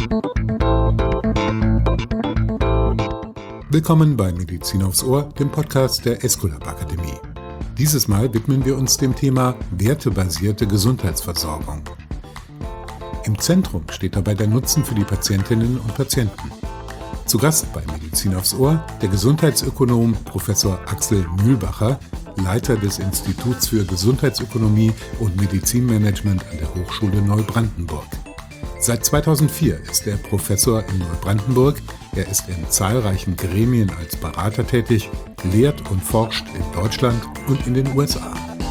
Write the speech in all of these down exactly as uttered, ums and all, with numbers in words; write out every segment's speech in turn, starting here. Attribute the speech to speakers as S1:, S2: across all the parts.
S1: Willkommen bei Medizin aufs Ohr, dem Podcast der Esculap Akademie. Dieses Mal widmen wir uns dem Thema wertebasierte Gesundheitsversorgung. Im Zentrum steht dabei der Nutzen für die Patientinnen und Patienten. Zu Gast bei Medizin aufs Ohr der Gesundheitsökonom Professor Axel Mühlbacher, Leiter des Instituts für Gesundheitsökonomie und Medizinmanagement an der Hochschule Neubrandenburg. Seit zweitausendvier ist er Professor in Neubrandenburg. Er ist in zahlreichen Gremien als Berater tätig, lehrt und forscht in Deutschland und in den U S A.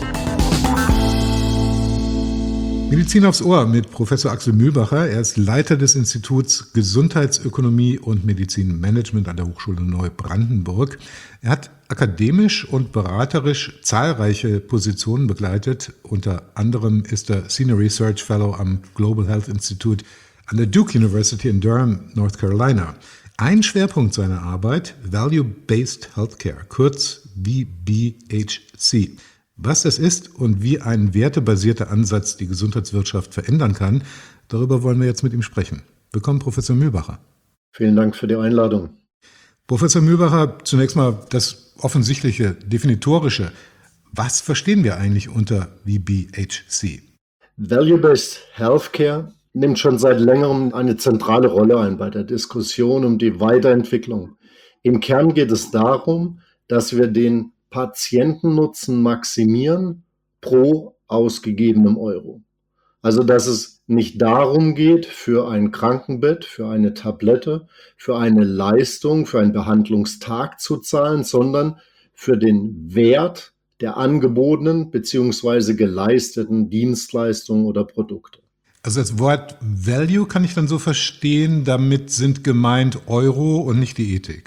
S1: Medizin aufs Ohr mit Professor Axel Mühlbacher. Er ist Leiter des Instituts Gesundheitsökonomie und Medizinmanagement an der Hochschule Neubrandenburg. Er hat akademisch und beraterisch zahlreiche Positionen begleitet. Unter anderem ist er Senior Research Fellow am Global Health Institute an der Duke University in Durham, North Carolina. Ein Schwerpunkt seiner Arbeit, Value-Based Healthcare, kurz V B H C. Was das ist und wie ein wertebasierter Ansatz die Gesundheitswirtschaft verändern kann, darüber wollen wir jetzt mit ihm sprechen. Willkommen, Professor Mühlbacher.
S2: Vielen Dank für die Einladung.
S1: Professor Mühlbacher, zunächst mal das offensichtliche, definitorische. Was verstehen wir eigentlich unter V B H C?
S2: Value-Based Healthcare nimmt schon seit längerem eine zentrale Rolle ein bei der Diskussion um die Weiterentwicklung. Im Kern geht es darum, dass wir den Patientennutzen maximieren pro ausgegebenem Euro. Also dass es nicht darum geht, für ein Krankenbett, für eine Tablette, für eine Leistung, für einen Behandlungstag zu zahlen, sondern für den Wert der angebotenen bzw. geleisteten Dienstleistungen oder Produkte.
S1: Also das Wort Value kann ich dann so verstehen, damit sind gemeint Euro und nicht die Ethik.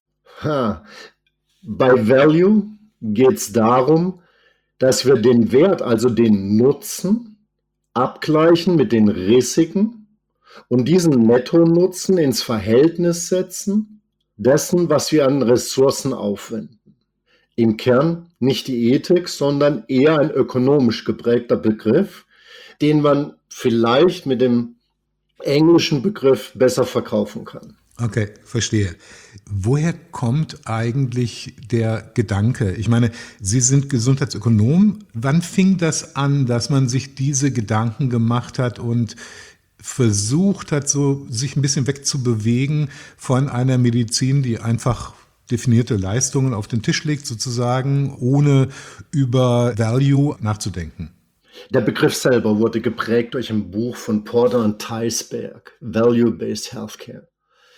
S2: Ha. Bei Value geht es darum, dass wir den Wert, also den Nutzen, abgleichen mit den Risiken und diesen Nettonutzen ins Verhältnis setzen dessen, was wir an Ressourcen aufwenden. Im Kern nicht die Ethik, sondern eher ein ökonomisch geprägter Begriff, den man vielleicht mit dem englischen Begriff besser verkaufen kann.
S1: Okay, verstehe. Woher kommt eigentlich der Gedanke? Ich meine, Sie sind Gesundheitsökonom. Wann fing das an, dass man sich diese Gedanken gemacht hat und versucht hat, so sich ein bisschen wegzubewegen von einer Medizin, die einfach definierte Leistungen auf den Tisch legt, sozusagen, ohne über Value nachzudenken?
S2: Der Begriff selber wurde geprägt durch ein Buch von Porter und Theisberg, Value-Based Healthcare.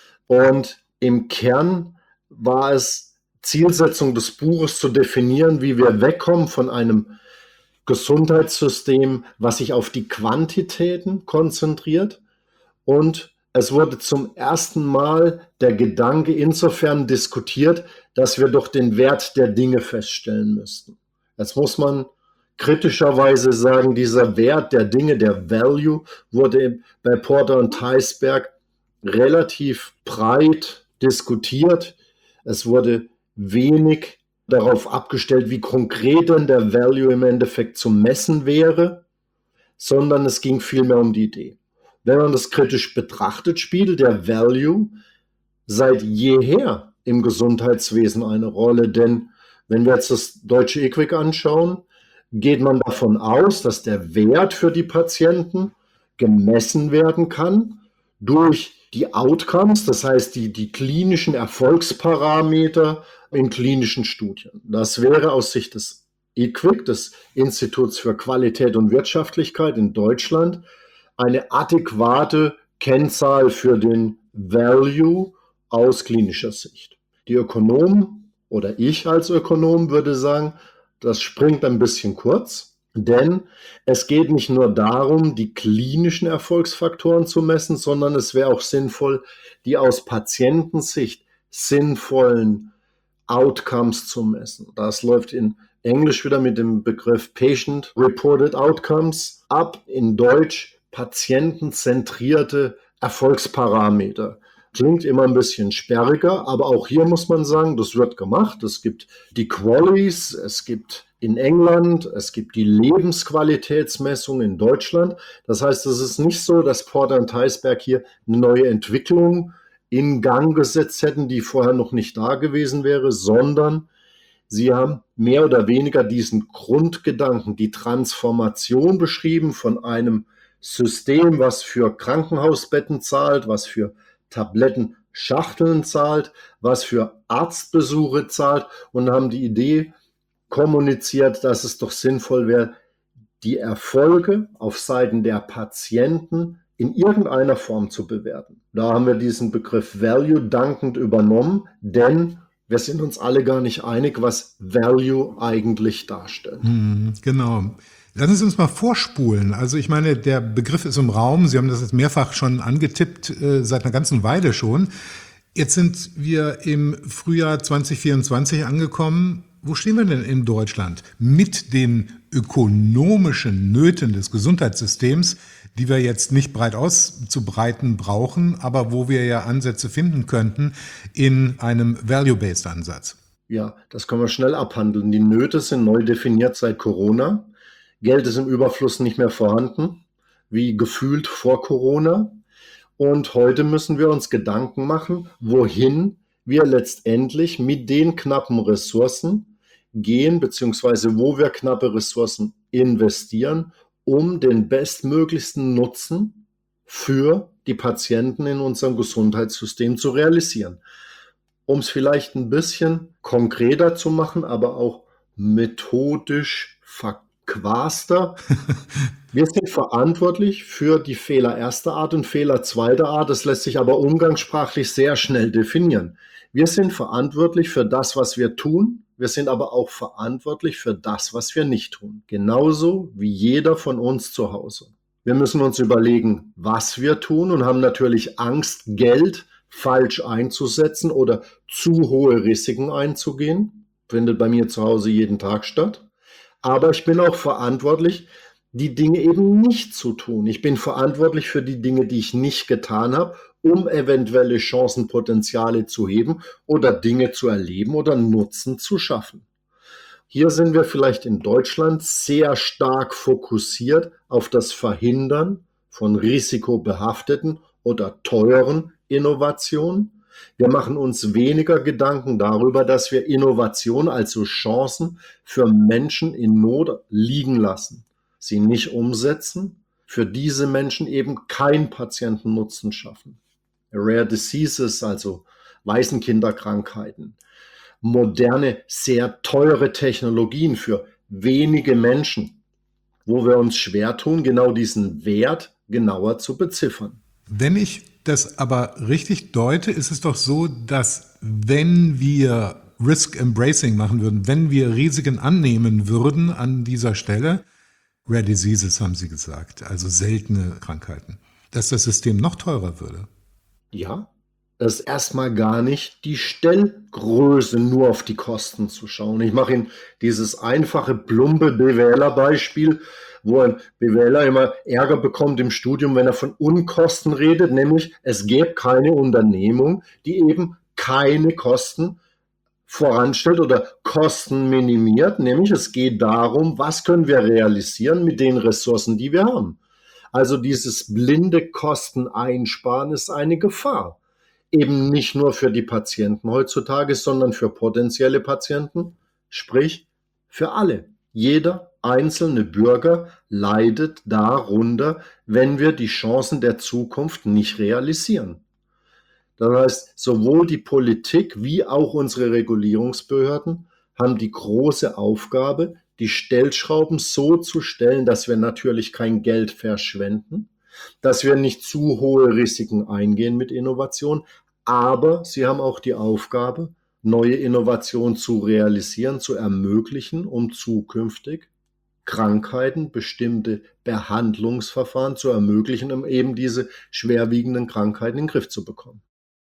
S2: Und im Kern war es Zielsetzung des Buches zu definieren, wie wir wegkommen von einem Gesundheitssystem, was sich auf die Quantitäten konzentriert. Und es wurde zum ersten Mal der Gedanke insofern diskutiert, dass wir doch den Wert der Dinge feststellen müssten. Jetzt muss man kritischerweise sagen, dieser Wert der Dinge, der Value, wurde bei Porter und Theisberg relativ breit diskutiert. Es wurde wenig darauf abgestellt, wie konkret denn der Value im Endeffekt zu messen wäre, sondern es ging vielmehr um die Idee. Wenn man das kritisch betrachtet, spielt der Value seit jeher im Gesundheitswesen eine Rolle, denn wenn wir jetzt das deutsche E Q U I C anschauen, geht man davon aus, dass der Wert für die Patienten gemessen werden kann durch die Outcomes, das heißt die, die klinischen Erfolgsparameter in klinischen Studien. Das wäre aus Sicht des E Q U I C, des Instituts für Qualität und Wirtschaftlichkeit in Deutschland, eine adäquate Kennzahl für den Value aus klinischer Sicht. Die Ökonomen oder ich als Ökonom würde sagen, das springt ein bisschen kurz, denn es geht nicht nur darum, die klinischen Erfolgsfaktoren zu messen, sondern es wäre auch sinnvoll, die aus Patientensicht sinnvollen Outcomes zu messen. Das läuft in Englisch wieder mit dem Begriff Patient Reported Outcomes ab, in Deutsch patientenzentrierte Erfolgsparameter. Klingt immer ein bisschen sperriger, aber auch hier muss man sagen, das wird gemacht. Es gibt die Qualities, es gibt in England, es gibt die Lebensqualitätsmessung in Deutschland. Das heißt, es ist nicht so, dass Porter und Theisberg hier eine neue Entwicklung in Gang gesetzt hätten, die vorher noch nicht da gewesen wäre, sondern sie haben mehr oder weniger diesen Grundgedanken, die Transformation beschrieben von einem System, was für Krankenhausbetten zahlt, was für Tablettenschachteln zahlt, was für Arztbesuche zahlt, und haben die Idee kommuniziert, dass es doch sinnvoll wäre, die Erfolge auf Seiten der Patienten in irgendeiner Form zu bewerten. Da haben wir diesen Begriff Value dankend übernommen, denn wir sind uns alle gar nicht einig, was Value eigentlich darstellt.
S1: Hm, genau. Lassen Sie uns mal vorspulen. Also ich meine, der Begriff ist im Raum. Sie haben das jetzt mehrfach schon angetippt, äh, seit einer ganzen Weile schon. Jetzt sind wir im Frühjahr zwanzig vierundzwanzig angekommen. Wo stehen wir denn in Deutschland mit den ökonomischen Nöten des Gesundheitssystems, die wir jetzt nicht breit auszubreiten brauchen, aber wo wir ja Ansätze finden könnten in einem Value-Based-Ansatz?
S2: Ja, das können wir schnell abhandeln. Die Nöte sind neu definiert seit Corona. Geld ist im Überfluss nicht mehr vorhanden, wie gefühlt vor Corona. Und heute müssen wir uns Gedanken machen, wohin wir letztendlich mit den knappen Ressourcen gehen, beziehungsweise wo wir knappe Ressourcen investieren, um den bestmöglichsten Nutzen für die Patienten in unserem Gesundheitssystem zu realisieren. Um es vielleicht ein bisschen konkreter zu machen, aber auch methodisch verquaster. Wir sind verantwortlich für die Fehler erster Art und Fehler zweiter Art. Das lässt sich aber umgangssprachlich sehr schnell definieren. Wir sind verantwortlich für das, was wir tun. Wir sind aber auch verantwortlich für das, was wir nicht tun. Genauso wie jeder von uns zu Hause. Wir müssen uns überlegen, was wir tun, und haben natürlich Angst, Geld falsch einzusetzen oder zu hohe Risiken einzugehen. Findet bei mir zu Hause jeden Tag statt. Aber ich bin auch verantwortlich, die Dinge eben nicht zu tun. Ich bin verantwortlich für die Dinge, die ich nicht getan habe, um eventuelle Chancenpotenziale zu heben oder Dinge zu erleben oder Nutzen zu schaffen. Hier sind wir vielleicht in Deutschland sehr stark fokussiert auf das Verhindern von risikobehafteten oder teuren Innovationen. Wir machen uns weniger Gedanken darüber, dass wir Innovation, also Chancen für Menschen in Not liegen lassen, sie nicht umsetzen, für diese Menschen eben kein Patientennutzen schaffen. Rare Diseases, also Waisenkinderkrankheiten, moderne, sehr teure Technologien für wenige Menschen, wo wir uns schwer tun, genau diesen Wert genauer zu beziffern.
S1: Wenn ich das aber richtig deute, ist es doch so, dass wenn wir Risk Embracing machen würden, wenn wir Risiken annehmen würden an dieser Stelle, Rare Diseases haben Sie gesagt, also seltene Krankheiten, dass das System noch teurer würde.
S2: Ja, das ist erstmal gar nicht die Stellgröße, nur auf die Kosten zu schauen. Ich mache Ihnen dieses einfache, plumpe B W L-Beispiel, wo ein B W Ler immer Ärger bekommt im Studium, wenn er von Unkosten redet, nämlich es gäbe keine Unternehmung, die eben keine Kosten voranstellt oder Kosten minimiert, nämlich es geht darum, was können wir realisieren mit den Ressourcen, die wir haben. Also dieses blinde Kosteneinsparen ist eine Gefahr. Eben nicht nur für die Patienten heutzutage, sondern für potenzielle Patienten, sprich für alle. Jeder einzelne Bürger leidet darunter, wenn wir die Chancen der Zukunft nicht realisieren. Das heißt, sowohl die Politik wie auch unsere Regulierungsbehörden haben die große Aufgabe, die Stellschrauben so zu stellen, dass wir natürlich kein Geld verschwenden, dass wir nicht zu hohe Risiken eingehen mit Innovation, aber sie haben auch die Aufgabe, neue Innovationen zu realisieren, zu ermöglichen, um zukünftig Krankheiten, bestimmte Behandlungsverfahren zu ermöglichen, um eben diese schwerwiegenden Krankheiten in den Griff zu bekommen.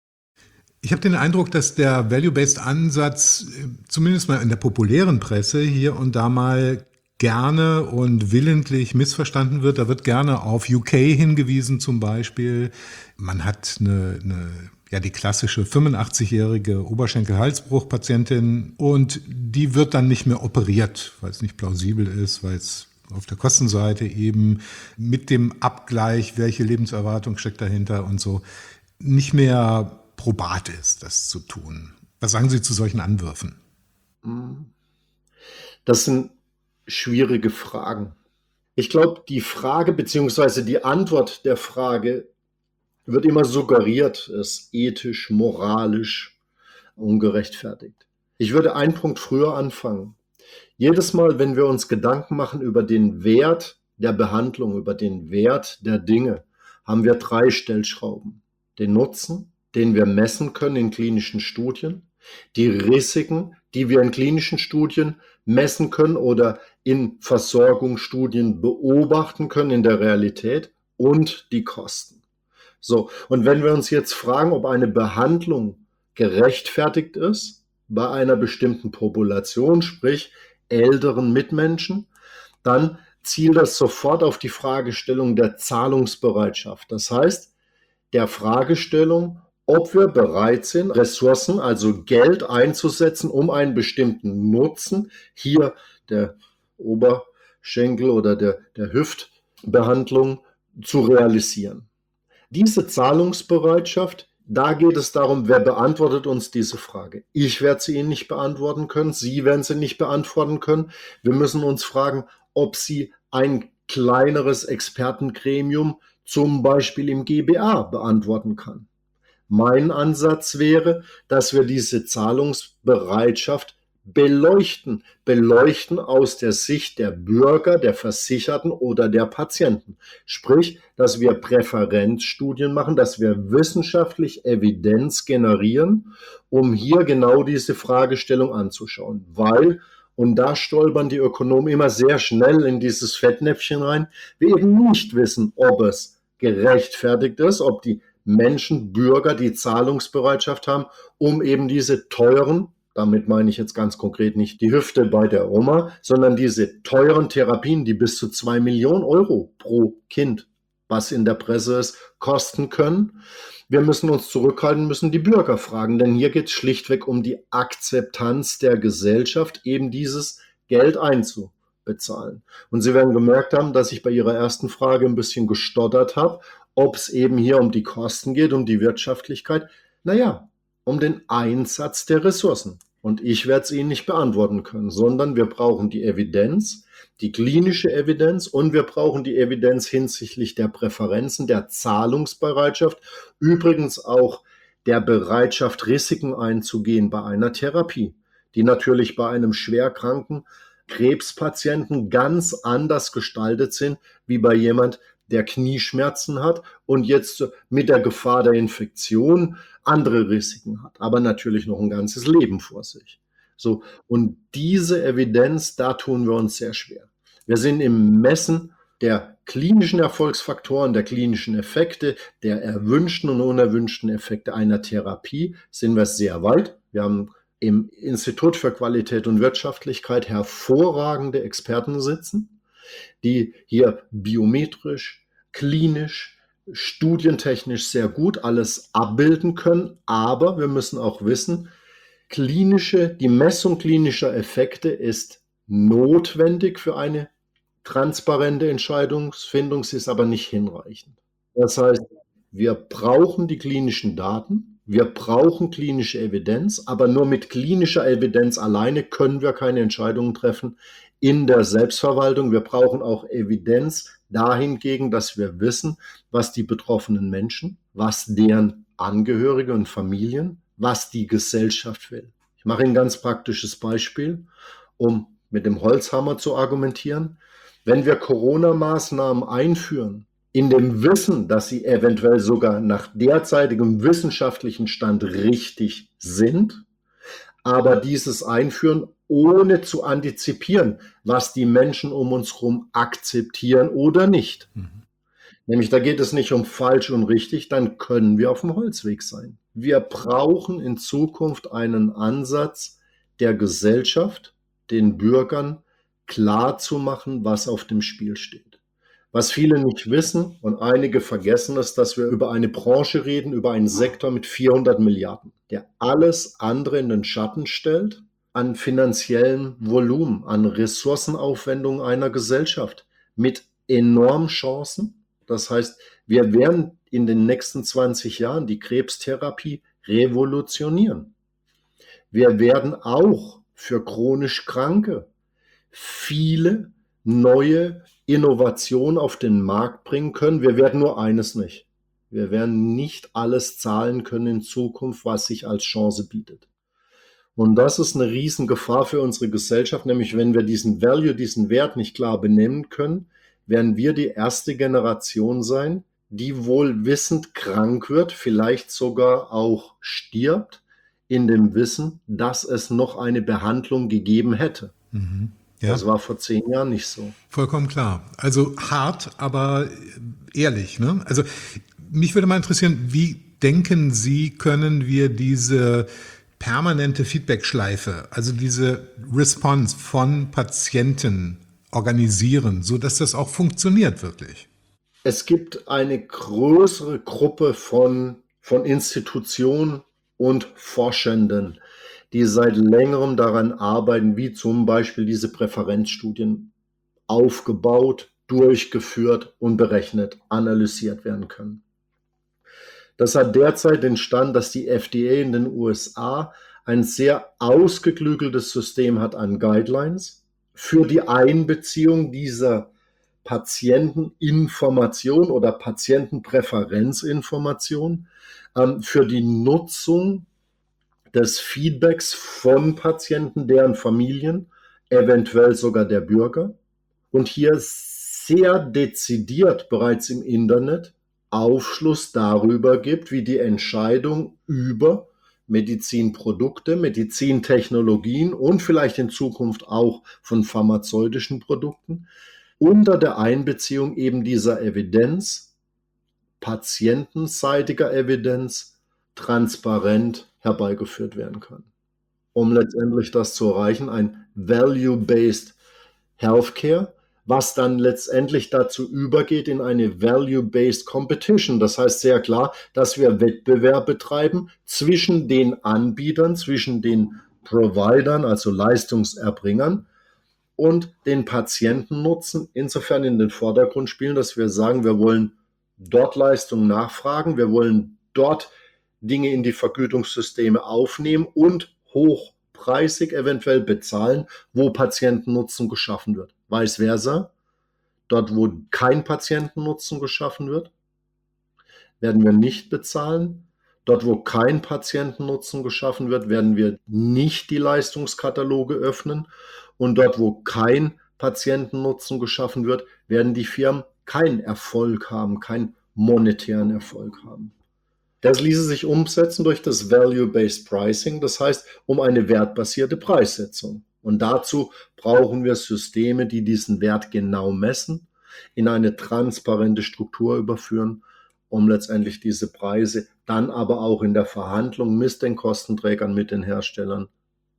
S1: Ich habe den Eindruck, dass der Value-Based-Ansatz zumindest mal in der populären Presse hier und da mal gerne und willentlich missverstanden wird. Da wird gerne auf U K hingewiesen zum Beispiel. Man hat eine, eine ja die klassische fünfundachtzig-jährige Oberschenkel-Halsbruch-Patientin und die wird dann nicht mehr operiert, weil es nicht plausibel ist, weil es auf der Kostenseite eben mit dem Abgleich, welche Lebenserwartung steckt dahinter und so, nicht mehr probat ist, das zu tun. Was sagen Sie zu solchen Anwürfen?
S2: Das sind schwierige Fragen. Ich glaube, die Frage bzw. die Antwort der Frage wird immer suggeriert, ist ethisch, moralisch ungerechtfertigt. Ich würde einen Punkt früher anfangen. Jedes Mal, wenn wir uns Gedanken machen über den Wert der Behandlung, über den Wert der Dinge, haben wir drei Stellschrauben. Den Nutzen, den wir messen können in klinischen Studien, die Risiken, die wir in klinischen Studien messen können oder in Versorgungsstudien beobachten können in der Realität und die Kosten. So, und wenn wir uns jetzt fragen, ob eine Behandlung gerechtfertigt ist bei einer bestimmten Population, sprich älteren Mitmenschen, dann zielt das sofort auf die Fragestellung der Zahlungsbereitschaft. Das heißt, der Fragestellung, ob wir bereit sind, Ressourcen, also Geld einzusetzen, um einen bestimmten Nutzen, hier der Oberschenkel oder der, der Hüftbehandlung, zu realisieren. Diese Zahlungsbereitschaft, da geht es darum, wer beantwortet uns diese Frage. Ich werde sie Ihnen nicht beantworten können, Sie werden sie nicht beantworten können. Wir müssen uns fragen, ob sie ein kleineres Expertengremium, zum Beispiel im G B A, beantworten kann. Mein Ansatz wäre, dass wir diese Zahlungsbereitschaft beleuchten, beleuchten aus der Sicht der Bürger, der Versicherten oder der Patienten. Sprich, dass wir Präferenzstudien machen, dass wir wissenschaftlich Evidenz generieren, um hier genau diese Fragestellung anzuschauen. Weil, und da stolpern die Ökonomen immer sehr schnell in dieses Fettnäpfchen rein, wir eben nicht wissen, ob es gerechtfertigt ist, ob die Menschen, Bürger, die Zahlungsbereitschaft haben, um eben diese teuren, damit meine ich jetzt ganz konkret nicht die Hüfte bei der Oma, sondern diese teuren Therapien, die bis zu zwei Millionen Euro pro Kind, was in der Presse ist, kosten können. Wir müssen uns zurückhalten, müssen die Bürger fragen, denn hier geht es schlichtweg um die Akzeptanz der Gesellschaft, eben dieses Geld einzubezahlen. Und Sie werden gemerkt haben, dass ich bei Ihrer ersten Frage ein bisschen gestottert habe, ob es eben hier um die Kosten geht, um die Wirtschaftlichkeit. Naja, um den Einsatz der Ressourcen. Und ich werde es Ihnen nicht beantworten können, sondern wir brauchen die Evidenz, die klinische Evidenz und wir brauchen die Evidenz hinsichtlich der Präferenzen, der Zahlungsbereitschaft, übrigens auch der Bereitschaft, Risiken einzugehen bei einer Therapie, die natürlich bei einem schwerkranken Krebspatienten ganz anders gestaltet sind, wie bei jemand, der Knieschmerzen hat und jetzt mit der Gefahr der Infektion andere Risiken hat, aber natürlich noch ein ganzes Leben vor sich. So, und diese Evidenz, da tun wir uns sehr schwer. Wir sind im Messen der klinischen Erfolgsfaktoren, der klinischen Effekte, der erwünschten und unerwünschten Effekte einer Therapie, sind wir sehr weit. Wir haben im Institut für Qualität und Wirtschaftlichkeit hervorragende Experten sitzen, die hier biometrisch, klinisch, studientechnisch sehr gut alles abbilden können. Aber wir müssen auch wissen, klinische, die Messung klinischer Effekte ist notwendig für eine transparente Entscheidungsfindung, sie ist aber nicht hinreichend. Das heißt, wir brauchen die klinischen Daten, wir brauchen klinische Evidenz, aber nur mit klinischer Evidenz alleine können wir keine Entscheidungen treffen in der Selbstverwaltung. Wir brauchen auch Evidenz dahingegen, dass wir wissen, was die betroffenen Menschen, was deren Angehörige und Familien, was die Gesellschaft will. Ich mache ein ganz praktisches Beispiel, um mit dem Holzhammer zu argumentieren. Wenn wir Corona-Maßnahmen einführen, in dem Wissen, dass sie eventuell sogar nach derzeitigem wissenschaftlichen Stand richtig sind, aber dieses einführen, ohne zu antizipieren, was die Menschen um uns herum akzeptieren oder nicht. Mhm. Nämlich, da geht es nicht um falsch und richtig, dann können wir auf dem Holzweg sein. Wir brauchen in Zukunft einen Ansatz der Gesellschaft, den Bürgern klar zu machen, was auf dem Spiel steht. Was viele nicht wissen und einige vergessen ist, dass wir über eine Branche reden, über einen Sektor mit vierhundert Milliarden, der alles andere in den Schatten stellt an finanziellem Volumen, an Ressourcenaufwendungen einer Gesellschaft mit enormen Chancen. Das heißt, wir werden in den nächsten zwanzig Jahren die Krebstherapie revolutionieren. Wir werden auch für chronisch Kranke viele neue Innovationen auf den Markt bringen können. Wir werden nur eines nicht. Wir werden nicht alles zahlen können in Zukunft, was sich als Chance bietet. Und das ist eine Riesengefahr für unsere Gesellschaft, nämlich wenn wir diesen Value, diesen Wert nicht klar benennen können, werden wir die erste Generation sein, die wohl wissend krank wird, vielleicht sogar auch stirbt, in dem Wissen, dass es noch eine Behandlung gegeben hätte.
S1: Mhm. Ja.
S2: Das war vor zehn Jahren nicht so.
S1: Vollkommen klar. Also hart, aber ehrlich, ne? Also mich würde mal interessieren, wie denken Sie, können wir diese permanente Feedback-Schleife, also diese Response von Patienten organisieren, sodass das auch funktioniert wirklich?
S2: Es gibt eine größere Gruppe von, von Institutionen und Forschenden, die seit längerem daran arbeiten, wie zum Beispiel diese Präferenzstudien aufgebaut, durchgeführt und berechnet, analysiert werden können. Das hat derzeit den Stand, dass die F D A in den U S A ein sehr ausgeklügeltes System hat an Guidelines für die Einbeziehung dieser Patienteninformation oder Patientenpräferenzinformation ähm, für die Nutzung des Feedbacks von Patienten, deren Familien, eventuell sogar der Bürger. Und hier sehr dezidiert bereits im Internet Aufschluss darüber gibt, wie die Entscheidung über Medizinprodukte, Medizintechnologien und vielleicht in Zukunft auch von pharmazeutischen Produkten unter der Einbeziehung eben dieser Evidenz, patientenseitiger Evidenz, transparent herbeigeführt werden kann. Um letztendlich das zu erreichen, ein Value-Based Healthcare, was dann letztendlich dazu übergeht in eine Value-Based Competition. Das heißt sehr klar, dass wir Wettbewerb betreiben zwischen den Anbietern, zwischen den Providern, also Leistungserbringern, und den Patientennutzen insofern in den Vordergrund spielen, dass wir sagen, wir wollen dort Leistungen nachfragen, wir wollen dort Dinge in die Vergütungssysteme aufnehmen und hochpreisig eventuell bezahlen, wo Patientennutzen geschaffen wird. Vice versa, dort wo kein Patientennutzen geschaffen wird, werden wir nicht bezahlen. Dort wo kein Patientennutzen geschaffen wird, werden wir nicht die Leistungskataloge öffnen. Und dort wo kein Patientennutzen geschaffen wird, werden die Firmen keinen Erfolg haben, keinen monetären Erfolg haben. Das ließe sich umsetzen durch das Value-Based Pricing, das heißt um eine wertbasierte Preissetzung. Und dazu brauchen wir Systeme, die diesen Wert genau messen, in eine transparente Struktur überführen, um letztendlich diese Preise dann aber auch in der Verhandlung mit den Kostenträgern, mit den Herstellern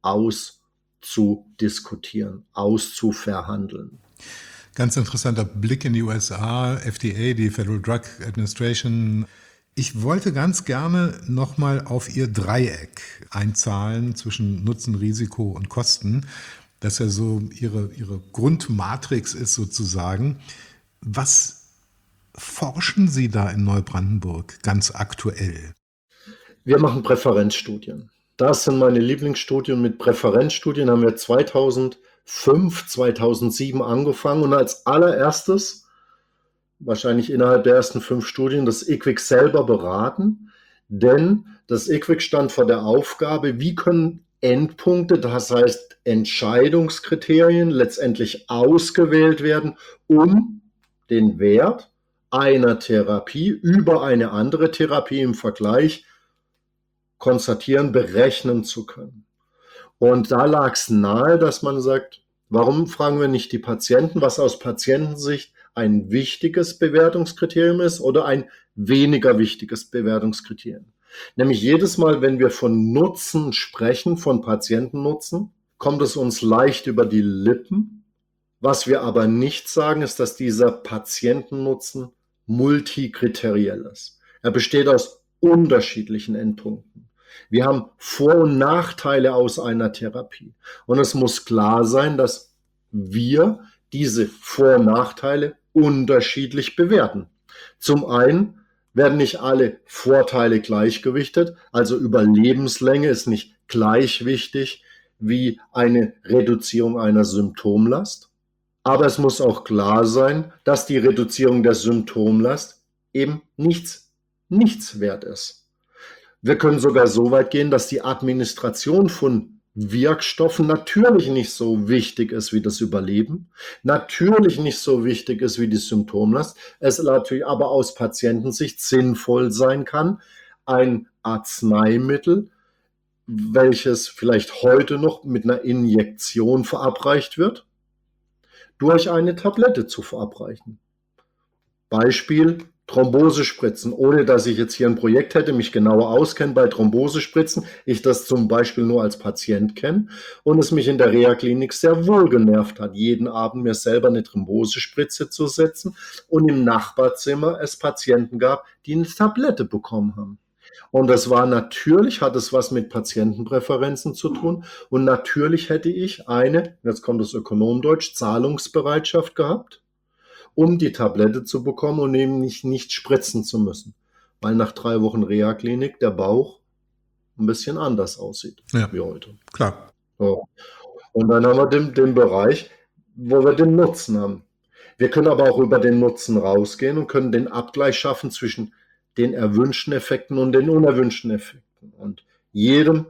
S2: auszudiskutieren, auszuverhandeln.
S1: Ganz interessanter Blick in die U S A, F D A, die Federal Drug Administration. Ich wollte ganz gerne nochmal auf Ihr Dreieck einzahlen zwischen Nutzen, Risiko und Kosten, das ja so Ihre, Ihre Grundmatrix ist sozusagen. Was forschen Sie da in Neubrandenburg ganz aktuell?
S2: Wir machen Präferenzstudien. Das sind meine Lieblingsstudien. Mit Präferenzstudien haben wir zweitausendfünf, zweitausendsieben angefangen und als allererstes wahrscheinlich innerhalb der ersten fünf Studien das I Q W I C selber beraten, denn das I Q W I C stand vor der Aufgabe, wie können Endpunkte, das heißt Entscheidungskriterien, letztendlich ausgewählt werden, um den Wert einer Therapie über eine andere Therapie im Vergleich konstatieren, berechnen zu können. Und da lag es nahe, dass man sagt, warum fragen wir nicht die Patienten, was aus Patientensicht ein wichtiges Bewertungskriterium ist oder ein weniger wichtiges Bewertungskriterium. Nämlich jedes Mal, wenn wir von Nutzen sprechen, von Patientennutzen, kommt es uns leicht über die Lippen, Was wir aber nicht sagen, ist, dass dieser Patientennutzen multikriteriell ist. Er besteht aus unterschiedlichen Endpunkten. Wir haben Vor- und Nachteile aus einer Therapie. Und es muss klar sein, dass wir diese Vor- und Nachteile unterschiedlich bewerten. Zum einen werden nicht alle Vorteile gleichgewichtet, also Überlebenslänge ist nicht gleich wichtig wie eine Reduzierung einer Symptomlast. Aber es muss auch klar sein, dass die Reduzierung der Symptomlast eben nichts, nichts wert ist. Wir können sogar so weit gehen, dass die Administration von Wirkstoffen natürlich nicht so wichtig ist wie das Überleben, natürlich nicht so wichtig ist wie die Symptomlast, es natürlich aber aus Patientensicht sinnvoll sein kann, ein Arzneimittel, welches vielleicht heute noch mit einer Injektion verabreicht wird, durch eine Tablette zu verabreichen. Beispiel Thrombosespritzen, ohne dass ich jetzt hier ein Projekt hätte, mich genauer auskenne bei Thrombosespritzen, ich das zum Beispiel nur als Patient kenne und es mich in der Reha-Klinik sehr wohl genervt hat, jeden Abend mir selber eine Thrombosespritze zu setzen und im Nachbarzimmer es Patienten gab, die eine Tablette bekommen haben. Und das war natürlich, hat es was mit Patientenpräferenzen zu tun und natürlich hätte ich eine, jetzt kommt das Ökonomdeutsch, Zahlungsbereitschaft gehabt, um die Tablette zu bekommen und eben nicht, nicht spritzen zu müssen, weil nach drei Wochen Reha-Klinik der Bauch ein bisschen anders aussieht
S1: Ja,
S2: wie heute.
S1: klar.
S2: So. Und dann haben wir den, den Bereich, wo wir den Nutzen haben. Wir können aber auch über den Nutzen rausgehen und können den Abgleich schaffen zwischen den erwünschten Effekten und den unerwünschten Effekten. Und jedem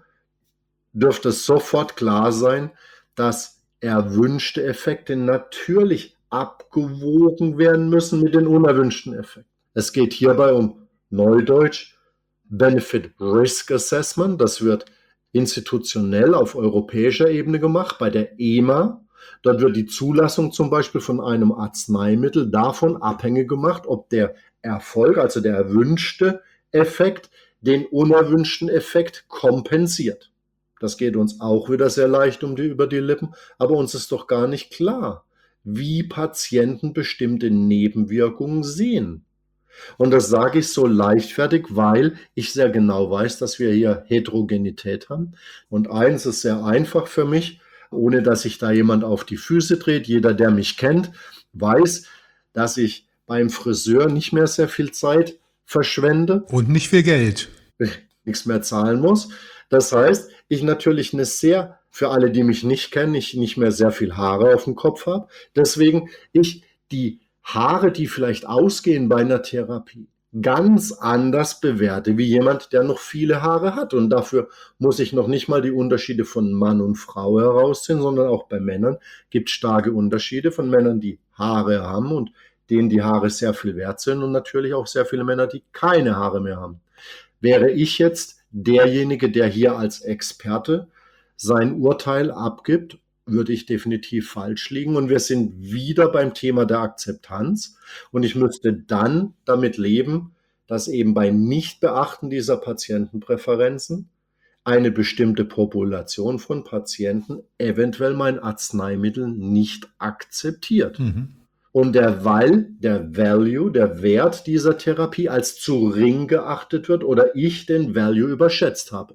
S2: dürfte es sofort klar sein, dass erwünschte Effekte natürlich abgewogen werden müssen mit den unerwünschten Effekten. Es geht hierbei um Neudeutsch Benefit Risk Assessment. Das wird institutionell auf europäischer Ebene gemacht, bei der E M A. Dort wird die Zulassung zum Beispiel von einem Arzneimittel davon abhängig gemacht, ob der Erfolg, also der erwünschte Effekt, den unerwünschten Effekt kompensiert. Das geht uns auch wieder sehr leicht um die, über die Lippen, aber uns ist doch gar nicht klar, wie Patienten bestimmte Nebenwirkungen sehen. Und das sage ich so leichtfertig, weil ich sehr genau weiß, dass wir hier Heterogenität haben. Und eins ist sehr einfach für mich, ohne dass sich da jemand auf die Füße dreht. Jeder, der mich kennt, weiß, dass ich beim Friseur nicht mehr sehr viel Zeit verschwende.
S1: Und nicht viel Geld.
S2: Nichts mehr zahlen muss. Das heißt, ich natürlich eine sehr, für alle, die mich nicht kennen, ich nicht mehr sehr viel Haare auf dem Kopf habe. Deswegen ich die Haare, die vielleicht ausgehen bei einer Therapie, ganz anders bewerte wie jemand, der noch viele Haare hat. Und dafür muss ich noch nicht mal die Unterschiede von Mann und Frau herausziehen, sondern auch bei Männern gibt es starke Unterschiede von Männern, die Haare haben und denen die Haare sehr viel wert sind und natürlich auch sehr viele Männer, die keine Haare mehr haben. Wäre ich jetzt derjenige, der hier als Experte sein Urteil abgibt, würde ich definitiv falsch liegen. Und wir sind wieder beim Thema der Akzeptanz. Und ich müsste dann damit leben, dass eben bei Nichtbeachten dieser Patientenpräferenzen eine bestimmte Population von Patienten eventuell mein Arzneimittel nicht akzeptiert. Mhm. Und der Weil, der Value, der Wert dieser Therapie als zu gering geachtet wird oder ich den Value überschätzt habe.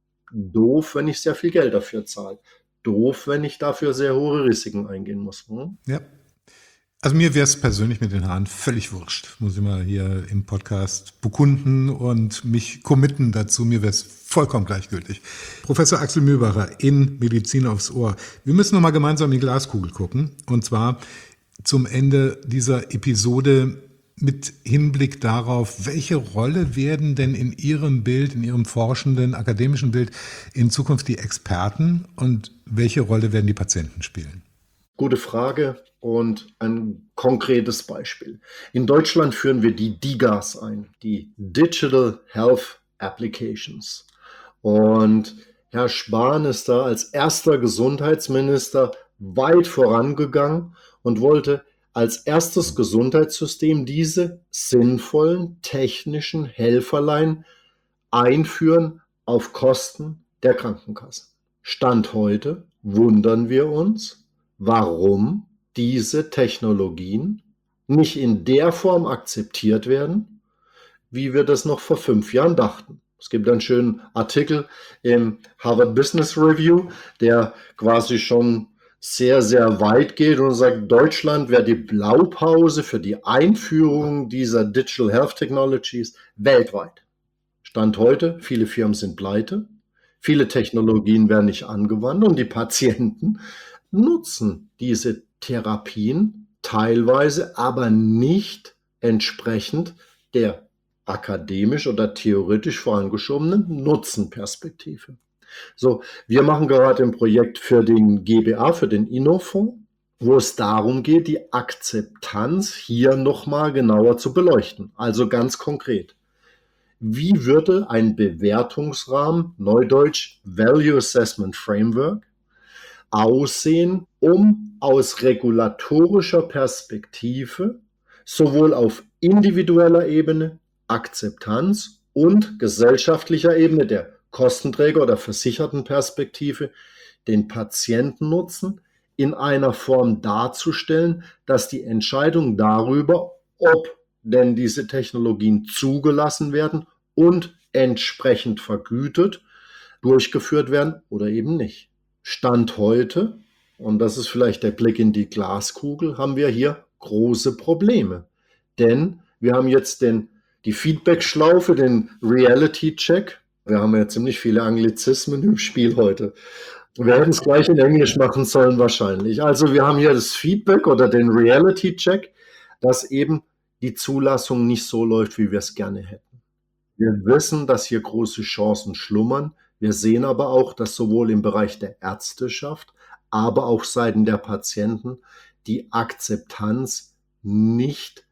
S2: Doof, wenn ich sehr viel Geld dafür zahle. Doof, wenn ich dafür sehr hohe Risiken eingehen muss. Hm?
S1: Ja. Also mir wäre es persönlich mit den Haaren völlig wurscht. Muss ich mal hier im Podcast bekunden und mich committen dazu. Mir wäre es vollkommen gleichgültig. Professor Axel Mühlbacher in Medizin aufs Ohr. Wir müssen noch mal gemeinsam in die Glaskugel gucken. Und zwar zum Ende dieser Episode mit Hinblick darauf, welche Rolle werden denn in Ihrem Bild, in Ihrem forschenden, akademischen Bild in Zukunft die Experten und welche Rolle werden die Patienten spielen?
S2: Gute Frage und ein konkretes Beispiel. In Deutschland führen wir die D I G As ein, die Digital Health Applications. Und Herr Spahn ist da als erster Gesundheitsminister weit vorangegangen und wollte als erstes Gesundheitssystem diese sinnvollen technischen Helferlein einführen auf Kosten der Krankenkassen. Stand heute wundern wir uns, warum diese Technologien nicht in der Form akzeptiert werden, wie wir das noch vor fünf Jahren dachten. Es gibt einen schönen Artikel im Harvard Business Review, der quasi schon sehr, sehr weit geht und sagt, Deutschland wäre die Blaupause für die Einführung dieser Digital Health Technologies weltweit. Stand heute, viele Firmen sind pleite, viele Technologien werden nicht angewandt und die Patienten nutzen diese Therapien teilweise, aber nicht entsprechend der akademisch oder theoretisch vorangeschobenen Nutzenperspektive. So, wir machen gerade ein Projekt für den G B A, für den Innofonds, wo es darum geht, die Akzeptanz hier nochmal genauer zu beleuchten. Also ganz konkret. Wie würde ein Bewertungsrahmen, neudeutsch Value Assessment Framework, aussehen, um aus regulatorischer Perspektive sowohl auf individueller Ebene, Akzeptanz und gesellschaftlicher Ebene der Kostenträger- oder Versichertenperspektive den Patientennutzen in einer Form darzustellen, dass die Entscheidung darüber, ob denn diese Technologien zugelassen werden und entsprechend vergütet, durchgeführt werden oder eben nicht. Stand heute, und das ist vielleicht der Blick in die Glaskugel, haben wir hier große Probleme. Denn wir haben jetzt den, die Feedback-Schlaufe, den Reality-Check. Wir haben ja ziemlich viele Anglizismen im Spiel heute. Wir hätten es gleich in Englisch machen sollen wahrscheinlich. Also wir haben hier das Feedback oder den Reality-Check, dass eben die Zulassung nicht so läuft, wie wir es gerne hätten. Wir wissen, dass hier große Chancen schlummern. Wir sehen aber auch, dass sowohl im Bereich der Ärzteschaft, aber auch seitens der Patienten die Akzeptanz nicht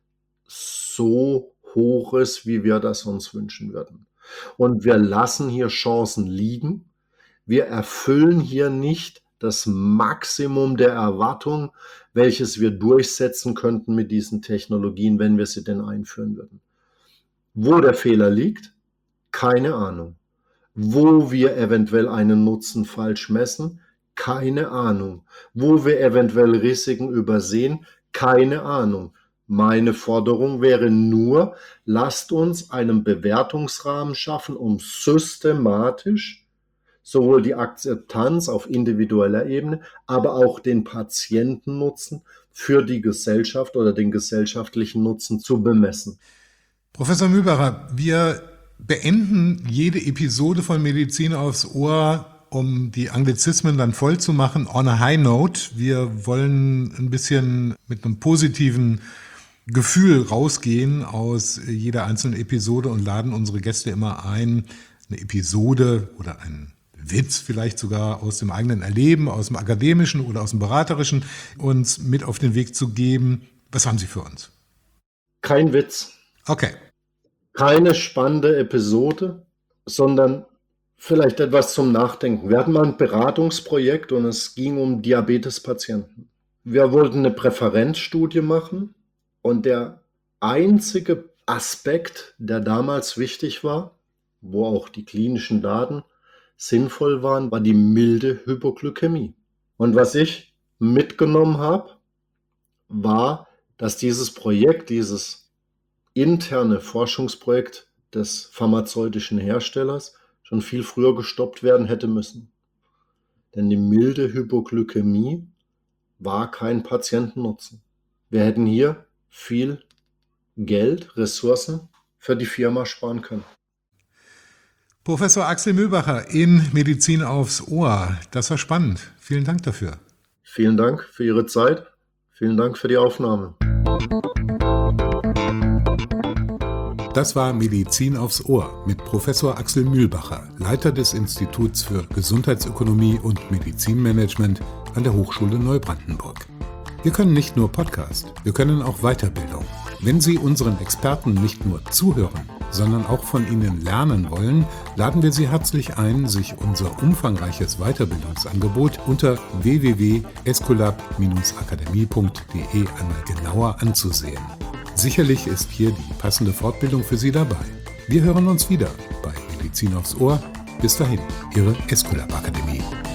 S2: so hoch ist, wie wir das uns wünschen würden. Und wir lassen hier Chancen liegen. Wir erfüllen hier nicht das Maximum der Erwartung, welches wir durchsetzen könnten mit diesen Technologien, wenn wir sie denn einführen würden. Wo der Fehler liegt? Keine Ahnung. Wo wir eventuell einen Nutzen falsch messen? Keine Ahnung. Wo wir eventuell Risiken übersehen? Keine Ahnung. Meine Forderung wäre nur, lasst uns einen Bewertungsrahmen schaffen, um systematisch sowohl die Akzeptanz auf individueller Ebene, aber auch den Patientennutzen für die Gesellschaft oder den gesellschaftlichen Nutzen zu bemessen.
S1: Professor Mühlbacher, wir beenden jede Episode von Medizin aufs Ohr, um die Anglizismen dann voll zu machen, on a high note. Wir wollen ein bisschen mit einem positiven Gefühl rausgehen aus jeder einzelnen Episode und laden unsere Gäste immer ein, eine Episode oder einen Witz vielleicht sogar aus dem eigenen Erleben, aus dem akademischen oder aus dem beraterischen, uns mit auf den Weg zu geben. Was haben Sie für uns?
S2: Kein Witz.
S1: Okay.
S2: Keine spannende Episode, sondern vielleicht etwas zum Nachdenken. Wir hatten mal ein Beratungsprojekt und es ging um Diabetespatienten. Wir wollten eine Präferenzstudie machen und der einzige Aspekt, der damals wichtig war, wo auch die klinischen Daten sinnvoll waren, war die milde Hypoglykämie. Und was ich mitgenommen habe, war, dass dieses Projekt, dieses interne Forschungsprojekt des pharmazeutischen Herstellers schon viel früher gestoppt werden hätte müssen. Denn die milde Hypoglykämie war kein Patientennutzen. Wir hätten hier viel Geld, Ressourcen für die Firma sparen können.
S1: Professor Axel Mühlbacher in Medizin aufs Ohr. Das war spannend. Vielen Dank dafür.
S2: Vielen Dank für Ihre Zeit. Vielen Dank für die Aufnahme.
S1: Das war Medizin aufs Ohr mit Professor Axel Mühlbacher, Leiter des Instituts für Gesundheitsökonomie und Medizinmanagement an der Hochschule Neubrandenburg. Wir können nicht nur Podcast, wir können auch Weiterbildung. Wenn Sie unseren Experten nicht nur zuhören, sondern auch von ihnen lernen wollen, laden wir Sie herzlich ein, sich unser umfangreiches Weiterbildungsangebot unter w w w punkt escolab Bindestrich akademie punkt de einmal genauer anzusehen. Sicherlich ist hier die passende Fortbildung für Sie dabei. Wir hören uns wieder bei Medizin aufs Ohr. Bis dahin, Ihre Escolab Akademie.